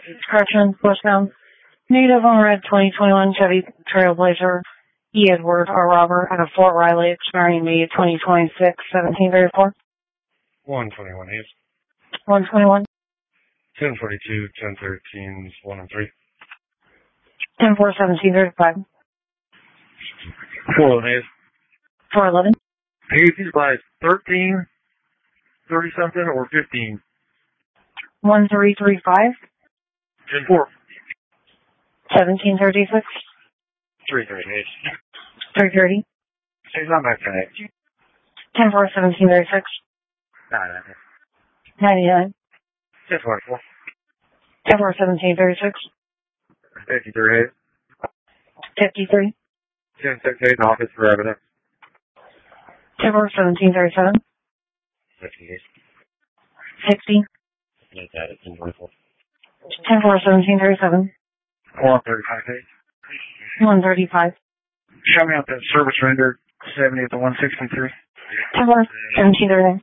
Correction, westbound. Native on red 2021 Chevy Trailblazer. E. Edward R. Robert out of Fort Riley, expiring May 2026, 1734. 121 East. 121. 1042, 1013, 1 and 3. 10 4 1735. 411 East. 411. Hey, these by 13, 30 something, or 15? 1335. 10 4. 1736. 338. 330. She's not back tonight. 10 4 1736. 99. 10 44. 10 4 1736. 53. 53. 10 68 in office for evidence. 10 4 1737. 58. 60. Make that at 10 44. 10 4 1737. 135. 135. Show me out that service render 70 at the 163. 10 4 1739.